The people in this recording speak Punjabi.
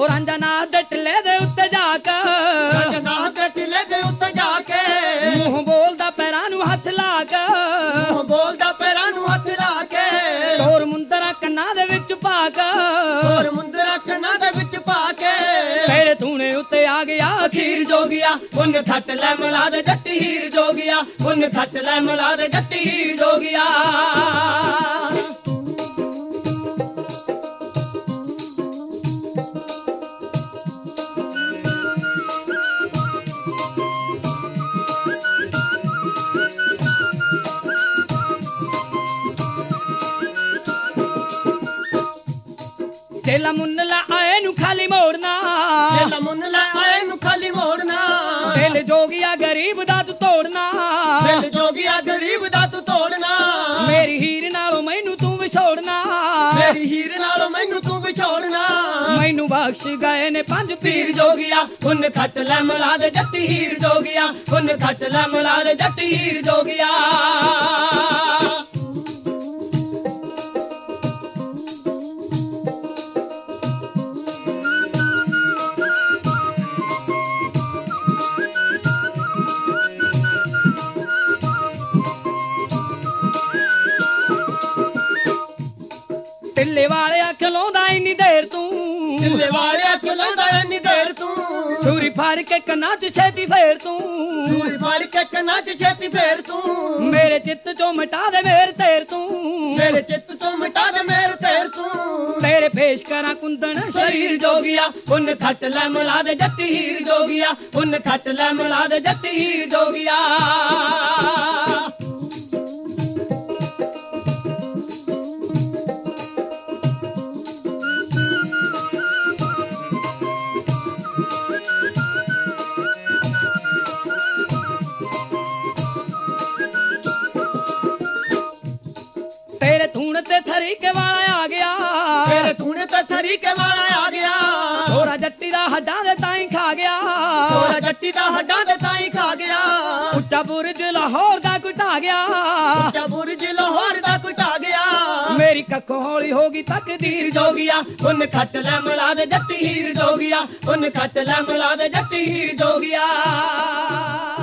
ਰਾਂਝਾ ਦੇ ਟਿੱਲੇ ਦੇ ਉੱਤੇ ਜਾ ਕੇ ਰਾਂਝਾ ਦੇ ਟਿੱਲੇ ਦੇ ਉੱਤੇ ਜਾ ਕੇ ਮੂੰਹ ਬੋਲਦਾ ਪੈਰਾਂ ਨੂੰ ਹੱਥ ਲਾ ਕੇ ਮੂੰਹ ਬੋਲਦਾ ਪੈਰਾਂ ਨੂੰ ਹੱਥ ਲਾ ਕੇ ਹੋਰ ਮੁੰਦਰਾ ਕੰਨਾਂ ਦੇ ਵਿੱਚ ਪਾ ਕੇ ਹੋਰ ਮੁੰਦਰਾ ਕੰਨਾਂ ਦੇ ਵਿੱਚ ਪਾ ਕੇ ਤੇਰੇ ਧੂਣੇ ਉੱਤੇ ਆ ਗਿਆ ਖੀਰ ਜੋਗੀਆ ਪੁੰਨ ਖੱਟ ਲੈ ਮਿਲਾ ਦੇ ਜੱਟੀ ਹੀਰ ਜੋਗੀਆ ਪੁੰਨ ਖੱਟ ਲੈ ਮਿਲਾ ਦੇ ਜੱਟੀ ਹੀਰ ਜੋਗੀਆ ਤੇਲਾ ਮੁੰਨ ਲੈ ਆਏ ਨੂੰ ਖਾਲੀ ਮੋੜਨਾ ਤੇਲਾ ਮੁੰਨ ਲੈ ਆਏ ਨੂੰ ਖਾਲੀ ਮੋੜਨਾ ਦਿਲ ਜੋਗੀਆ ਗਰੀਬ ਦਾ ਤੂੰ ਤੋੜਨਾ ਦਿਲ ਜੋਗੀਆ ਗਰੀਬ ਦਾ ਤੂੰ ਤੋੜਨਾ ਮੇਰੀ ਹੀਰ ਨਾਲੋਂ ਮੈਨੂੰ ਤੂੰ ਵਿਛੋੜਨਾ ਮੇਰੀ ਹੀਰ ਨਾਲੋਂ ਮੈਨੂੰ ਤੂੰ ਵਿਛੋੜਨਾ ਮੈਨੂੰ ਬਖਸ਼ ਗਏ ਨੇ ਪੰਜ ਪੀਰ ਜੋਗੀਆ ਪੁੰਨ ਖੱਟ ਲੈ ਮਿਲਾ ਦੇ ਜੱਟੀ ਹੀਰ ਜੋਗੀਆ ਪੁੰਨ ਖੱਟ ਲੈ ਮਿਲਾ ਦੇ ਜੱਟੀ ਹੀਰ ਜੋਗੀਆ ਟਿੱਲੇ ਵਾਲਿਆ ਖਲੋਂਦਾ ਇੰਨੀ ਦੇਰ ਤੂੰ ਟਿੱਲੇ ਵਾਲਿਆ ਖਲੋਂਦਾ ਇੰਨੀ ਦੇਰ ਤੂੰ ਸੂਰੀ ਫੜ ਕੇ ਕੰਨਾਂ 'ਚ ਛੇਤੀ ਫੇਰ ਤੂੰ ਸੂਰੀ ਫੜ ਕੇ ਕੰਨਾਂ 'ਚ ਛੇਤੀ ਫੇਰ ਤੂੰ ਮੇਰੇ ਚਿੱਤ 'ਚੋਂ ਮਿਟਾ ਦੇ ਮੇਰ ਤੇਰ ਤੂੰ ਮੇਰੇ ਚਿੱਤ 'ਚੋਂ ਮਿਟਾ ਦੇ ਮੇਰ ਤੇਰ ਤੂੰ ਤੇਰੇ ਪੇਸ਼ ਕਰਾਂ ਕੁੰਦਨ ਸ਼ਰੀਰ ਜੋਗੀਆ ਪੁੰਨ ਖੱਟ ਲੈ ਮਿਲਾ ਦੇ ਜੱਟੀ ਹੀਰ ਜੋਗੀਆ ਪੁੰਨ ਖੱਟ ਲੈ ਮਿਲਾ ਦੇ ਜੱਟੀ ਹੀਰ ਜੋਗੀਆ ਤੇਰੇ ਧੂਣ ਤੇ ਥਰੀਕੇ ਵਾਲਾ ਆ ਗਿਆ ਤੇਰੇ ਧੂਣੇ ਤੇ ਥਰੀਕੇ ਵਾਲਾ ਆ ਗਿਆ ਥੋੜਾ ਜੱਟੀ ਦਾ ਹੱਡਾਂ ਦੇ ਤਾਈਂ ਖਾ ਗਿਆ ਥੋੜਾ ਜੱਟੀ ਦਾ ਹੱਡਾਂ ਦੇ ਤਾਈਂ ਖਾ ਗਿਆ ਉੱਚਾ ਬੁਰਜ ਲਾਹੌਰ ਦਾ ਘਟਾ ਗਿਆ ਉੱਚਾ ਬੁਰਜ ਲਾਹੌਰ ਦਾ ਘਟਾ ਗਿਆ ਮੇਰੀ ਕੱਖੋਂ ਹੌਲੀ ਹੋ ਗਈ ਤਕਦੀਰ ਜੋਗੀਆ ਪੁੰਨ ਖੱਟ ਲੈ ਮਿਲਾ ਦੇ ਜੱਟੀ ਹੀਰ ਜੋਗੀਆ ਪੁੰਨ ਖੱਟ ਲੈ ਮਿਲਾ ਦੇ ਜੱਟੀ ਹੀਰ ਜੋਗੀਆ